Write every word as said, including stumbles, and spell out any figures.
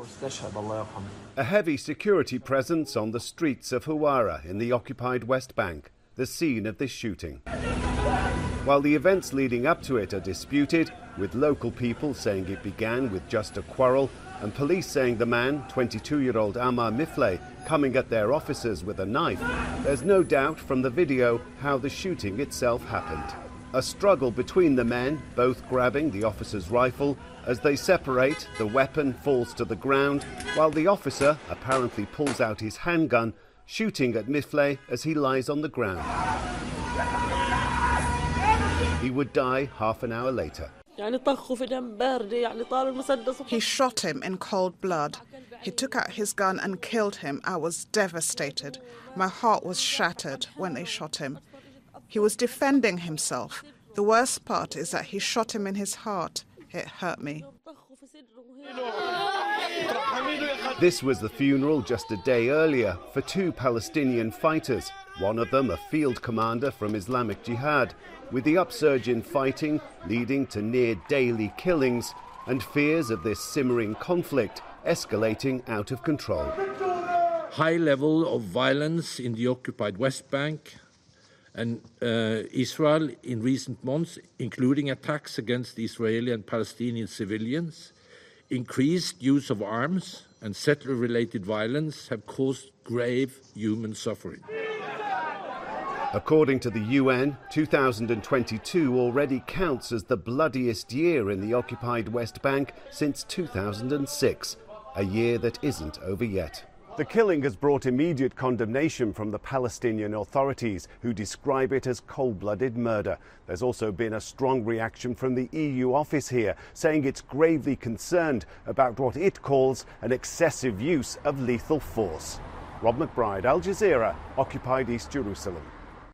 A heavy security presence on the streets of Hawara in the occupied West Bank, the scene of this shooting. While the events leading up to it are disputed, with local people saying it began with just a quarrel and police saying the man, twenty-two-year-old Amar Mifleh, coming at their officers with a knife, there's no doubt from the video how the shooting itself happened. A struggle between the men, both grabbing the officer's rifle. As they separate, the weapon falls to the ground, while the officer apparently pulls out his handgun, shooting at Mifleh as he lies on the ground. He would die half an hour later. He shot him in cold blood. He took out his gun and killed him. I was devastated. My heart was shattered when they shot him. He was defending himself. The worst part is that he shot him in his heart. It hurt me. This was the funeral just a day earlier for two Palestinian fighters, one of them a field commander from Islamic Jihad, with the upsurge in fighting leading to near-daily killings and fears of this simmering conflict escalating out of control. High level of violence in the occupied West Bank and uh, Israel in recent months, including attacks against Israeli and Palestinian civilians, increased use of arms and settler-related violence have caused grave human suffering. According to the U N, two thousand twenty-two already counts as the bloodiest year in the occupied West Bank since two thousand six, a year that isn't over yet. The killing has brought immediate condemnation from the Palestinian authorities, who describe it as cold-blooded murder. There's also been a strong reaction from the E U office here, saying it's gravely concerned about what it calls an excessive use of lethal force. Rob McBride, Al Jazeera, occupied East Jerusalem.